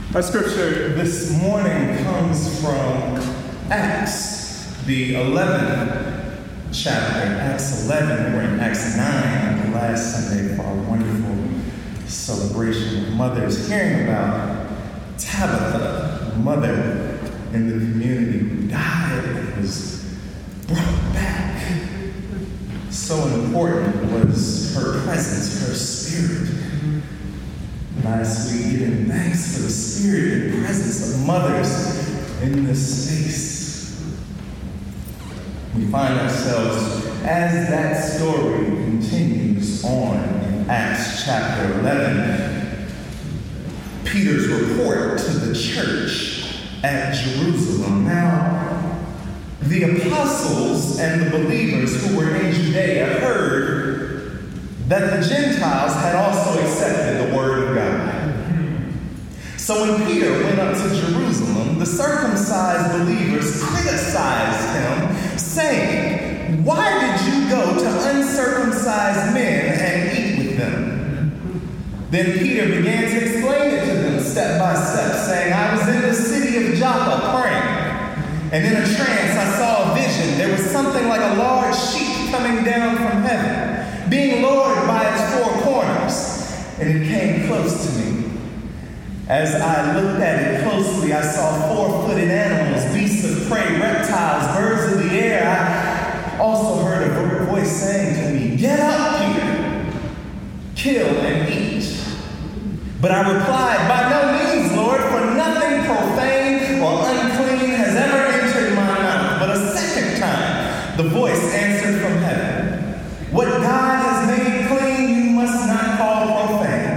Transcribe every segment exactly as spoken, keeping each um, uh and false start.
Our scripture this morning comes from Acts, the eleventh chapter. Acts eleven, we're in Acts nine, the last Sunday for our wonderful celebration of mothers, hearing about Tabitha, a mother in the community who died and was brought back. So important was her presence, her spirit. Last week, giving thanks for the spirit and presence of mothers in this space. We find ourselves as that story continues on in Acts chapter eleven. Peter's report to the church at Jerusalem. Now, the apostles and the believers who were in Judea heard that the Gentiles had also accepted the word of God. So when Peter went up to Jerusalem, the circumcised believers criticized him, saying, "Why did you go to uncircumcised men and eat with them?" Then Peter began to explain it to them step by step, saying, "I was in the city of Joppa praying, and in a trance I saw a vision. There was something like a large sheet coming down from heaven, being lowered by its four corners, and it came close to me. As I looked at it closely, I saw four-footed animals, beasts of prey, reptiles, birds of the air. I also heard a voice saying to me, 'Get up, Peter, kill and eat.' But I replied, 'By no means, Lord, for nothing profane or unclean has ever entered my mouth.' But a second time, the voice answered from heaven, 'What God has made clean, you must not call profane.'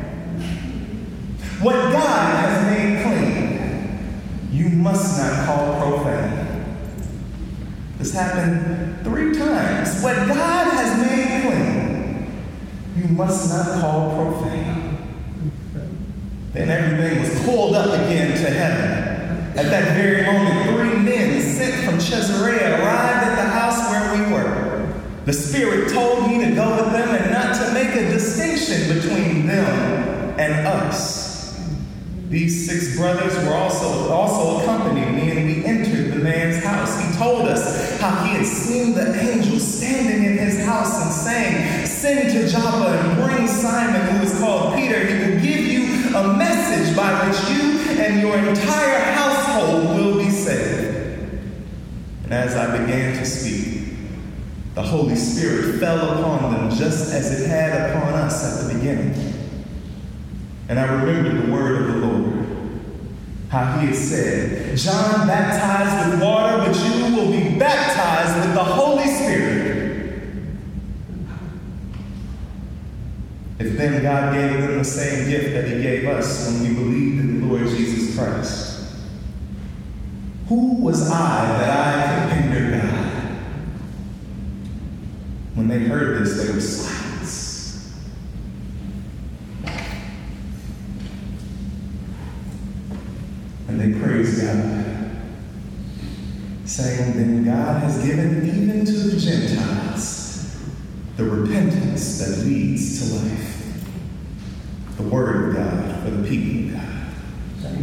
What God has made clean, you must not call profane." This happened three times. What God has made clean, you must not call profane. Then everything was pulled up again to heaven. At that very moment, three men sent from Caesarea arrived at the house where we were. The Spirit told me to go with them and not to make a distinction between them and us. These six brothers were also, also accompanying me, and we entered the man's house. He told us how he had seen the angel standing in his house and saying, "Send to Joppa and bring Simon, who is called Peter. He will give you a message by which you and your entire household will be saved." And as I began to speak, the Holy Spirit fell upon them just as it had upon us at the beginning. And I remembered the word of the Lord, how he had said, "John baptized with water, but you will be baptized with the Holy Spirit." If then God gave them the same gift that he gave us when we believed in the Lord Jesus Christ, who was I that I could hinder God? When they heard this, they were silenced. And they praised God, saying, "Then God has given even to the Gentiles the repentance that leads to life." The word of God for the people of God.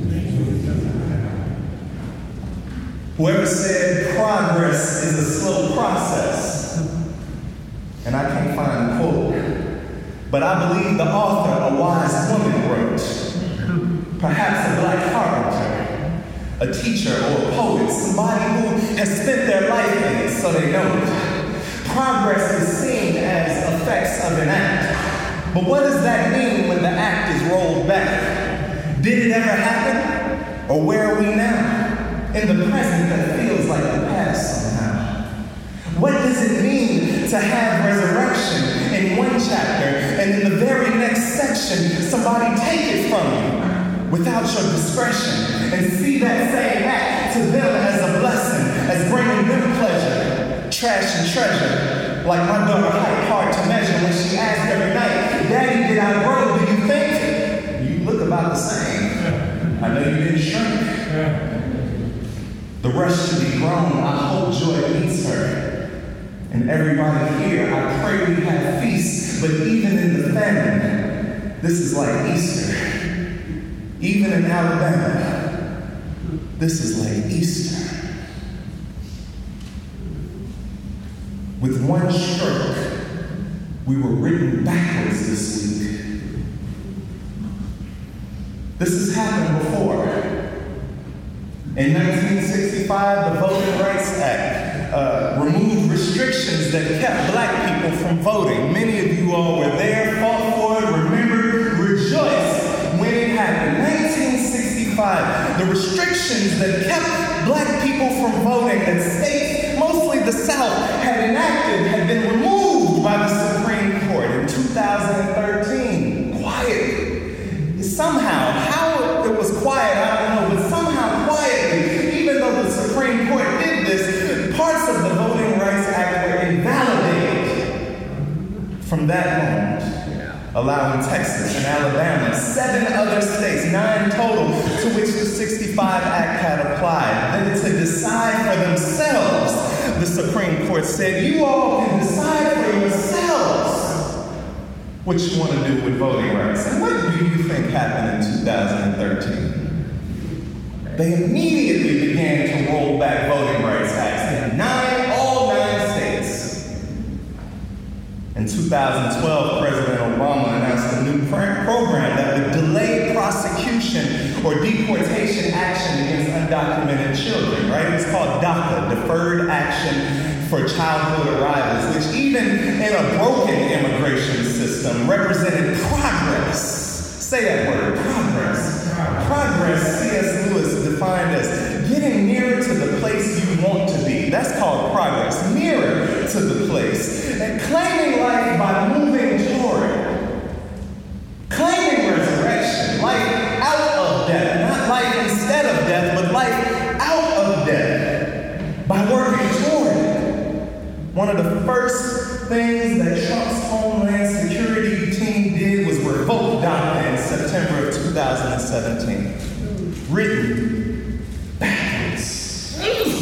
Whoever said progress is a slow process, and I can't find the quote, but I believe the author, a wise woman, wrote, perhaps a black carpenter, a teacher or a poet, somebody who has spent their life in it so they know it. Progress is seen as effects of an act. But what does that mean when the act is rolled back? Did it ever happen? Or where are we now? In the present that feels like the past somehow. What does it mean to have resurrection in one chapter and in the very next section somebody take it from you without your discretion and see that same act to them as a blessing, as bringing them pleasure, trash and treasure, like my daughter had hard to measure when she asked every night, "Daddy, did I grow? Do you think?" "You look about the same. I know you didn't shrink." The rest should be grown. I hope joy meets her. And everybody here, I pray we have feasts, but even in the famine, this is like Easter. even in Alabama, this is like Easter. With one stroke, we were written backwards this week. This has happened before. In nineteen sixty-five, the Voting Rights Act uh, removed restrictions that kept black people from voting. Many of you all were there, fought for it, remembered, rejoiced when it happened. nineteen sixty-five, the restrictions that kept black people from voting that states, mostly the South, had enacted had been removed by the Supreme Court in two thousand thirteen. Quietly. Somehow, how it was quiet, I don't know, but somehow quietly, even though the Supreme Court did this, parts of the Voting Rights Act were invalidated from that moment, allowing Texas and Alabama, seven other states, nine total, to which the sixty-five Act had applied. Then to decide for themselves, the Supreme Court said, you all can decide for yourselves what you want to do with voting rights. And what do you think happened in two thousand thirteen? They immediately began to roll back voting rights acts in nine, all nine states. In two thousand twelve, President Obama announced a new pr- program that would delay prosecution or deportation action against undocumented children, right? It's called DACA, Deferred Action for Childhood Arrivals, which even in a broken immigration system represented progress. Say that word, progress. Progress, C S Lewis defined as getting nearer to the place you want to be. That's called progress, nearer to the place. And claiming life by moving toward it. Claiming resurrection, life out of death. Not life instead of death, but life out of death by working toward it. One of the first things that Trump's Homeland Security team did was revoke DACA in September of two thousand seventeen. Written backwards.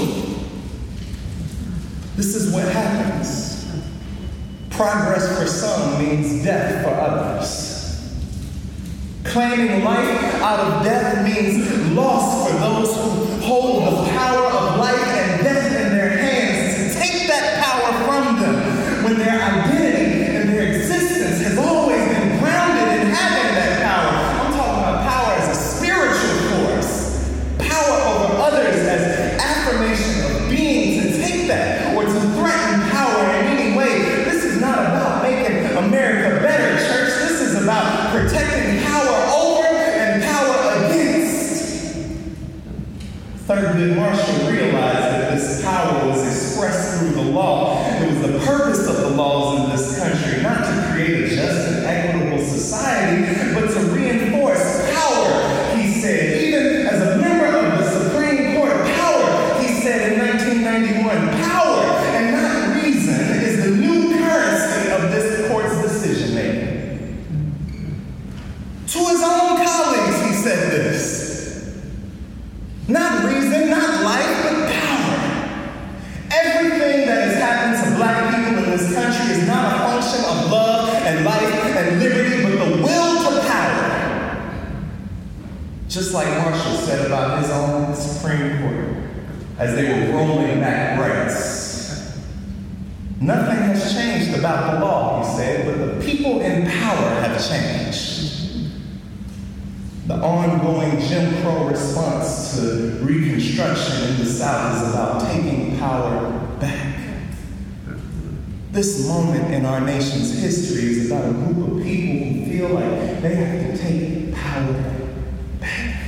This is what happens. Progress for some means death for others. Claiming life out of death means loss for those who hold the power of life and death in their hands to take that power from them when their identity and their existence has always been grounded in having that power. I'm talking about power as a spiritual force, power over others as affirmation of being, to take that or to threaten power in any way. This is not about making America better, church. This is about protecting power over and power against. Thurgood Marshall realized that this power was expressed through the law. It was the purpose of the laws in this country, not to create a just and equitable society, but to reinforce power, he said. Even as a member of the Supreme Court, power, he said in nineteen ninety-one, power and not reason is the new currency of this court's decision making. To his own colleagues, he said this. Not reason, not life, but power. Everything that has happened to black people in this country is not a function of love and life and liberty, but the will to power. Just like Marshall said about his own Supreme Court as they were rolling back rights. Nothing has changed about the law, he said, but the people in power have changed. The ongoing Jim Crow response to Reconstruction in the South is about taking power back. This moment in our nation's history is about a group of people who feel like they have to take power back.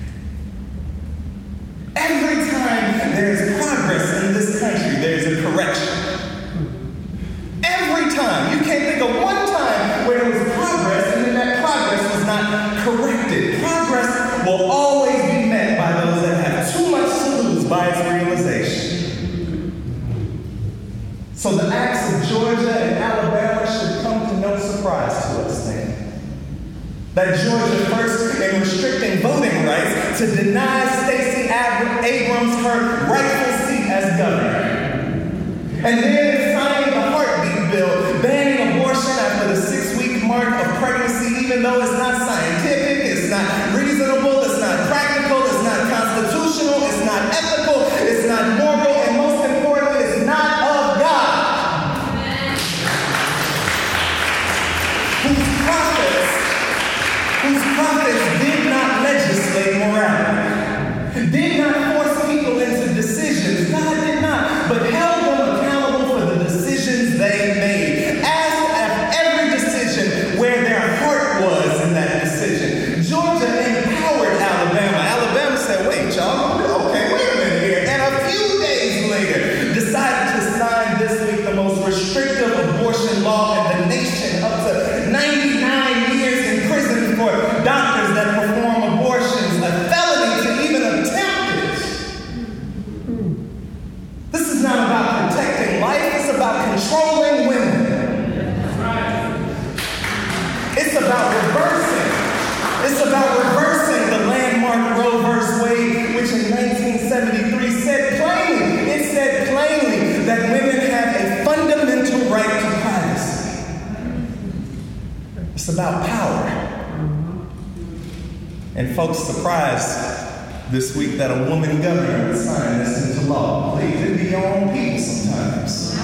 Every time there's progress in this country, there's a correction. Every time. You can't think of one time where there was progress and then that progress was not corrected. Progress will always be met by those that have too much to lose by its realization. So the acts of Georgia and Alabama should come to no surprise to us then. That Georgia first, in restricting voting rights, to deny Stacey Abrams her rightful seat as governor. And then in signing the heartbeat bill, banning abortion after the six-week mark of pregnancy, even though it's not scientific, it's not reasonable, It's about power. And folks surprised this week that a woman governor would sign this into law. Please, it be your own people sometimes.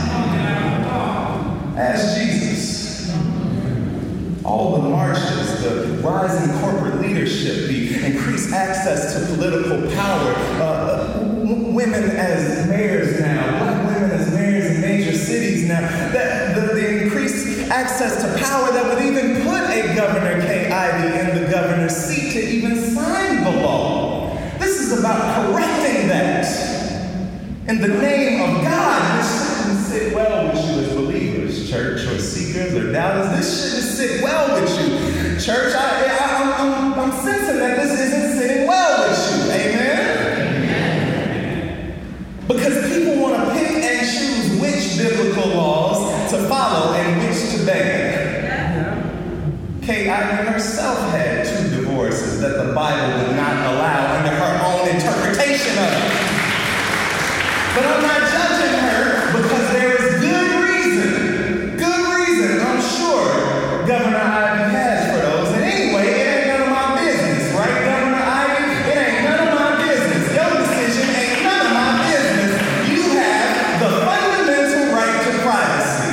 Ask Jesus. All the marches, the rise in corporate leadership, the increased access to political power, uh, w- women as mayors now, black women as mayors in major cities now, that, the, the increased access to power that would even put a Governor Kay Ivey in the governor's seat to even sign the law. This is about correcting that in the name of God. This shouldn't sit well with you as believers, church, or seekers, or doubters. This shouldn't sit well with you, church. I, I, I'm, I'm, I'm sensing that this isn't sitting well with you. Amen? Amen. Because people want to pick and choose which biblical laws to follow and which to ban. Kay Ivey herself had two divorces that the Bible would not allow under her own interpretation of it. But I'm not judging her because there is good reason, good reason, I'm sure, Governor Ivey has for those. And anyway, it ain't none of my business, right, Governor Ivey? It ain't none of my business. Your decision ain't none of my business. You have the fundamental right to privacy.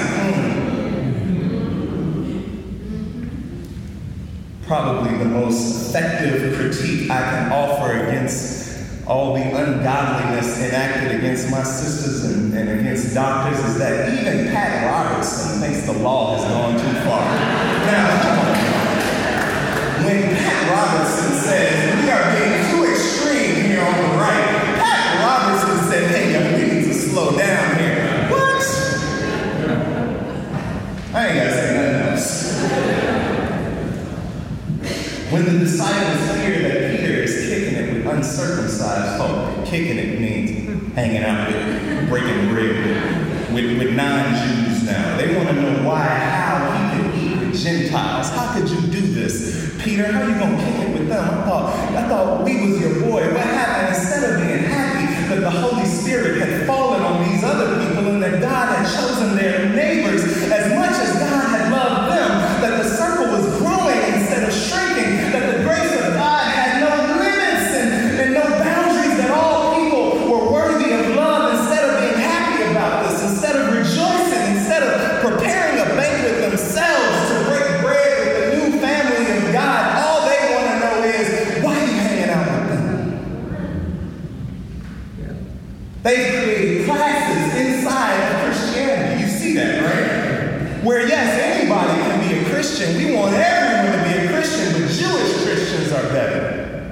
Mm. Probably the most effective critique I can offer against all the ungodliness enacted against my sisters and, and against doctors is that even Pat Robertson thinks the law has gone too far. Now, come on. When Pat Robertson says we are being too extreme here on the right, Pat Robertson said, hey, young, we need to slow down here. What? I ain't got to say nothing else. When the disciples hear that Peter is kicking it with uncircumcised folk, kicking it means hanging out with, breaking bread with, with, with non-Jews now. They want to know why, how he could eat with Gentiles. How could you do this? Peter, how you going to kick it with them? I thought, I thought we was your boy. What happened? Instead of being happy that the Holy Spirit had fallen on these other people and that God had chosen their neighbors as much as God had loved them, that the circle was growing instead of shrinking, that the grace of God had no limits and, and no boundaries, that all people were worthy of love. Instead of being happy about this, instead of rejoicing, instead of preparing a banquet themselves to break bread with the new family of God, all they want to know is, why are you hanging out with them? They've created classes inside of Christianity. You see that, right? Where, yes, anybody can be a Christian. We want everyone to be a Christian, but Jewish Christians are better.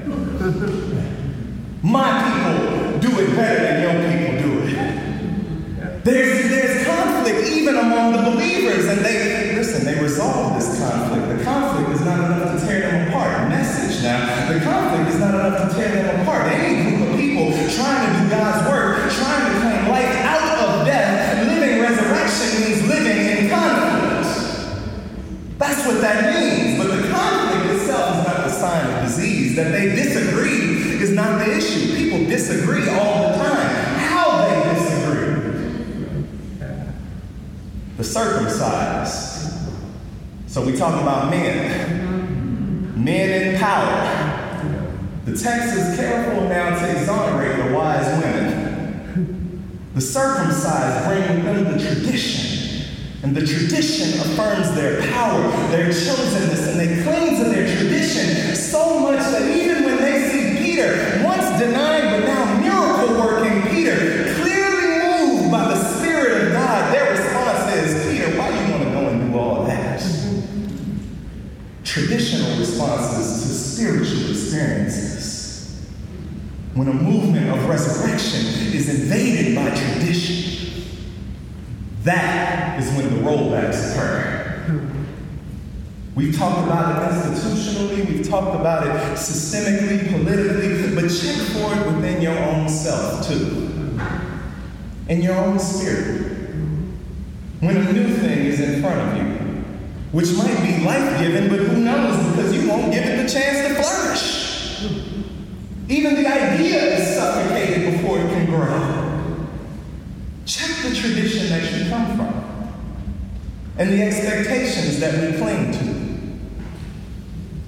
My people do it better than your people do it. There's, there's conflict even among the believers, and they, listen, they resolve this conflict. The conflict is not enough to tear them apart. Message now, the conflict is not enough to tear them apart. Any group of people trying to do God's work, trying to claim life out of death, living resurrection means living in conflict. That's what that means. But the conflict itself is not the sign of disease. That they disagree is not the issue. People disagree all the time. How they disagree. The circumcised. So we talk about men. Men in power. The text is careful now to exonerate the wise women. The circumcised bring with them the tradition. And the tradition affirms their power, their chosenness, and they cling to their tradition so much that even when they see Peter, once denied but now miracle-working Peter, clearly moved by the Spirit of God, their response is, Peter, why do you want to go and do all that? Traditional responses to spiritual experiences. When a movement of resurrection is invaded by tradition, that is when the rollbacks occur. We've talked about it institutionally, we've talked about it systemically, politically, but check for it within your own self too. In your own spirit. When a new thing is in front of you, which might be life-giving, but who knows, because you won't give it the chance to flourish. Even the idea is suffocated before it can grow. Check the tradition that you come from and the expectations that we cling to.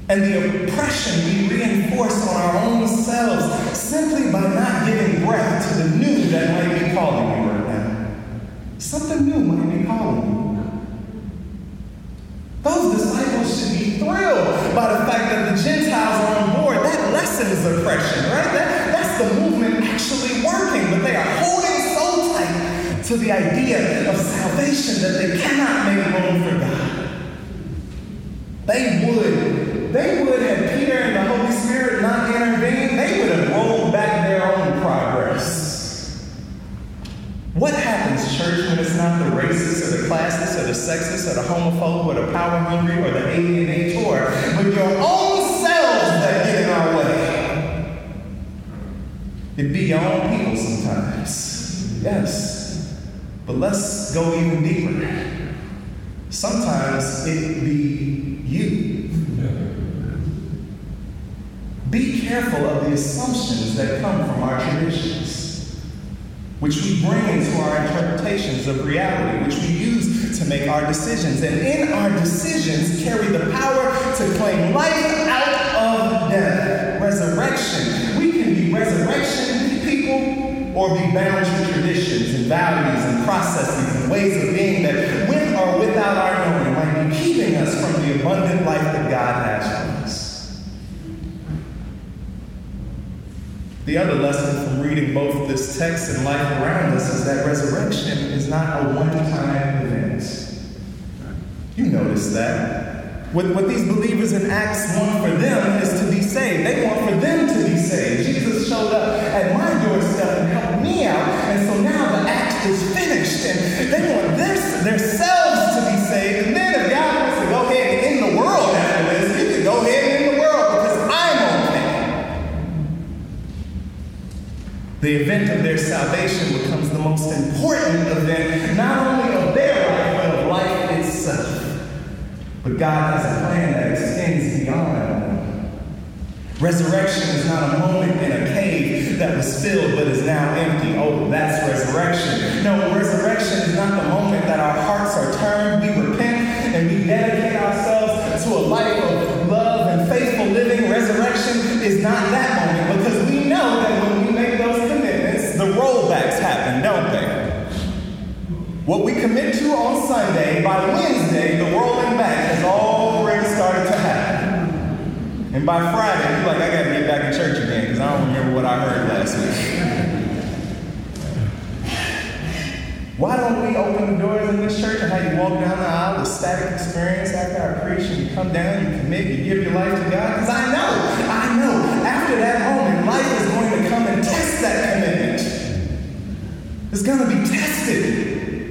And the oppression we reinforce on our own selves simply by not giving breath to the new that might be calling you right now. Something new might be calling you. Those disciples should be thrilled by the fact that the Gentiles are on board. That lessens oppression, right? That, that's the movement actually working, but they are holding so tight to the idea of salvation that they cannot make room for God. They would, they would have Peter and the Holy Spirit not intervened, they would have rolled back their own progress. What happens, church, when it's not the racist or the classist or the sexist or the homophobe or the power hungry or the alienator, but your own selves that get in our way? It be your own people sometimes. Yes. But let's go even deeper. Sometimes it be you. Be careful of the assumptions that come from our traditions, which we bring into our interpretations of reality, which we use to make our decisions. And in our decisions, carry the power to claim life out of death, resurrection. We can be resurrection people or be bound to traditions and values and processes and ways of being that, with or without our knowing, might be keeping us from the abundant life that God has for us. The other lesson from reading both this text and life around us is that resurrection is not a one-time event. You notice that. What, what these believers in Acts want for them is to be saved. They want for them to be saved. Jesus showed up at my doorstep and helped me out, and so now the act is finished, and they want their, themselves to be saved. And then if God wants to go ahead and end the world after this, you can go ahead and end the world because I'm okay. The event of their salvation becomes the most important event, not only of their life, but of life itself. But God has a plan that extends beyond that. Resurrection is not a moment in a cave that was filled but is now empty. Oh, that's resurrection. No, resurrection is not the moment that our hearts are turned, we repent, and we dedicate ourselves to a life of love and faithful living. Resurrection is not that moment, because we know that when we make those commitments, the rollbacks happen, don't they? What we commit to on Sunday, by Wednesday, the rolling back has already started to happen. And by Friday, you're like, I got to get back in church again because I don't remember what I heard last week. Why don't we open the doors in this church and have you walk down the aisle, the static experience after I preach, and you come down, you commit, you give your life to God? Because I know, I know, after that moment, life is going to come and test that commitment. It's going to be tested.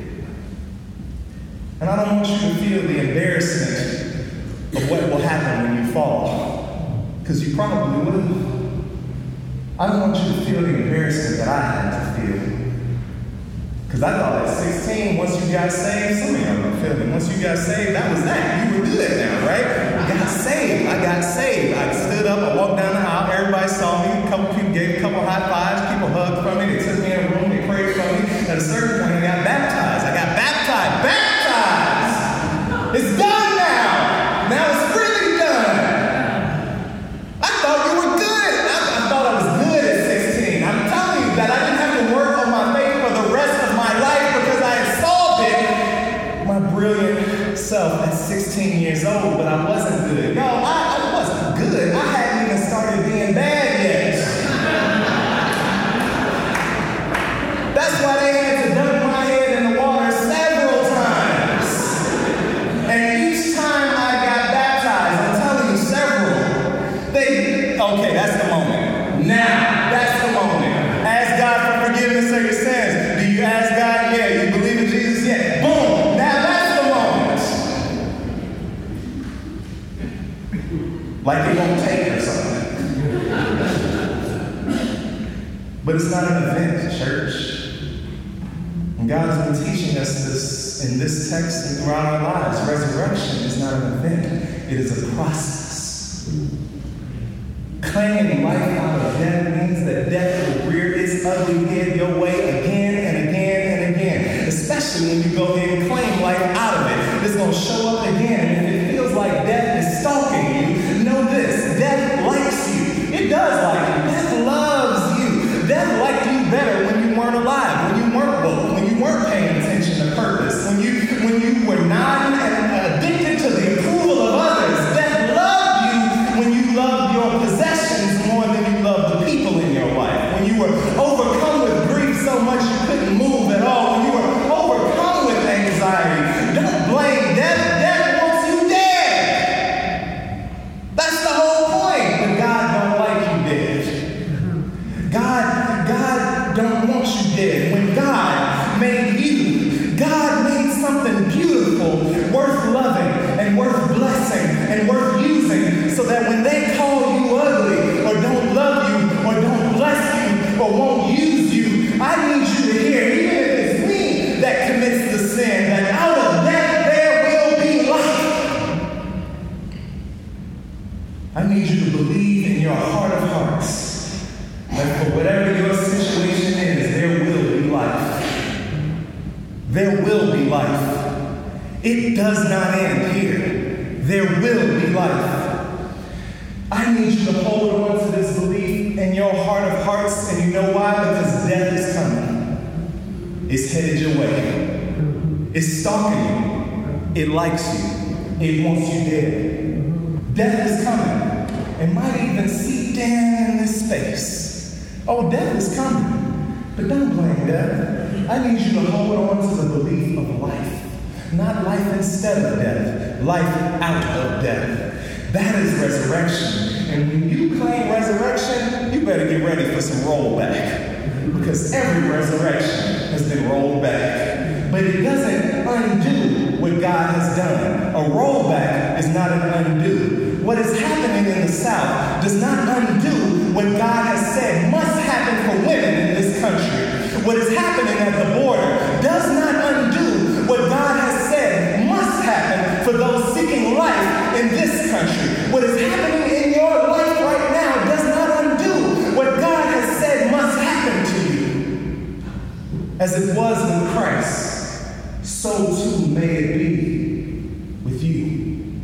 And I don't want you to feel the embarrassment of what will happen when you fall, because you probably will. I don't want you to feel the embarrassment that I had to feel. Because I thought at sixteen, once you got saved, some of y'all don't feel it. Once you got saved, that was that. You were good now, right? I got saved. I got saved. I stood up, I walked down the aisle, everybody saw me, a couple people gave a couple high fives, people hugged from me, they took me in a room, they prayed for me. At a certain point, I got baptized. I got baptized. Baptized! It's done now! Now it's really done! I thought you were good! I, I thought I was good at sixteen. I'm telling you that I didn't have to work on my faith for the rest of my life because I had solved it. My brilliant self at sixteen years old, but I wasn't good. No, I, I wasn't good. I hadn't even started being bad yet. That's why they had to dunk my head in the water several times. And each time I got baptized, I'm telling you, several, they, okay, that's the moment. Now, that's the moment. Ask God for forgiveness of your sins. Do you ask God? Yeah. You believe in Jesus? Yeah. Boom. Now that's the moment. Like it won't take or something. But it's not an event, church. And God's been teaching us this in this text and throughout our lives. Resurrection is not an event. It is a process. Claiming life out of death means that death will rear its ugly head your way again and again and again. Especially when you go ahead and claim life out of it. It's going to show up again. And if it feels like death is stalking you, know this. God, God don't want you dead. When God made you, God made something beautiful, worth loving and worth blessing and worth using, so that when they call you ugly or don't love you or don't bless you or won't use you, I need you to hear, even if it's me that commits the sin, that out of that there will be life. I need you to believe in your heart of hearts that for whatever your situation is, there will be life. There will be life. It does not end here. There will be life. I need you to hold on to this belief in your heart of hearts, and you know why? Because death is coming. It's headed your way. It's stalking you. It likes you. It wants you dead. Death is coming. It might even seep down in this space. Oh, death is coming. But don't blame death. I need you to hold on to the belief of life. Not life instead of death. Life out of death. That is resurrection. And when you claim resurrection, you better get ready for some rollback. Because every resurrection has been rolled back. But it doesn't undo what God has done. A rollback is not an undo. What is happening in the South does not undo what God has said must happen for women in this country. What is happening at the border does not undo what God has said must happen for those seeking life in this country. What is happening in your life right now does not undo what God has said must happen to you. As it was with Christ, so too may it be with you.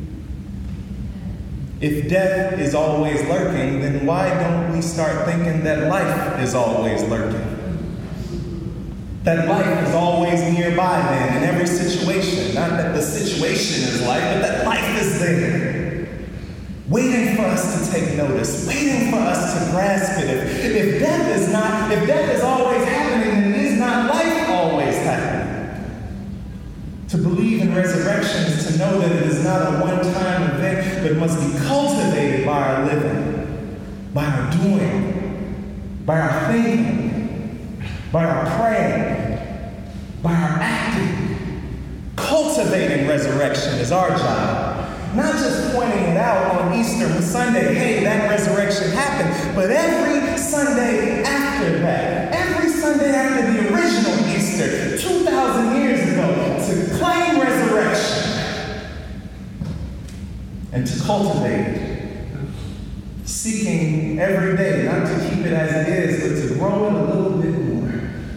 If death is always lurking, then why don't we start thinking that life is always lurking? That life is always nearby then in every situation. Not that the situation is life, but that life is there. Waiting for us to take notice, waiting for us to grasp it. If, if death is not, if death is always happening, then it is not life always happening. To believe in resurrection is to know that it is not a one-time event, but must be cultivated by our living, by our doing, by our thinking, by our praying, by our acting. Cultivating resurrection is our job. Not just pointing it out on Easter Sunday, hey, that resurrection happened, but every Sunday after that, every Sunday after the original Easter, two thousand years ago, to claim resurrection and to cultivate it, seeking every day not to keep it as it is, but to grow it a little bit more.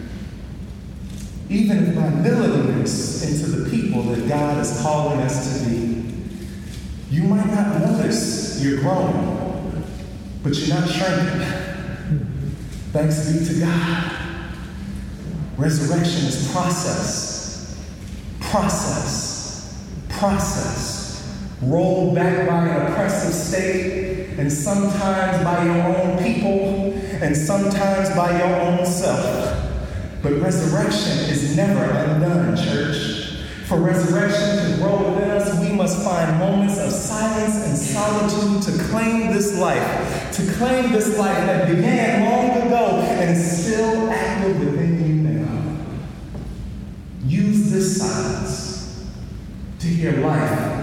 Even by millimeters into the people that God is calling us to be. You might not notice you're growing, but you're not shrinking. Thanks be to God. Resurrection is process. Process. Process. Rolled back by an oppressive state, and sometimes by your own people, and sometimes by your own self. But resurrection is never undone, church. For resurrection to grow within us, we must find moments of silence and solitude to claim this life, to claim this life that began long ago and is still active within you now. Use this silence to hear life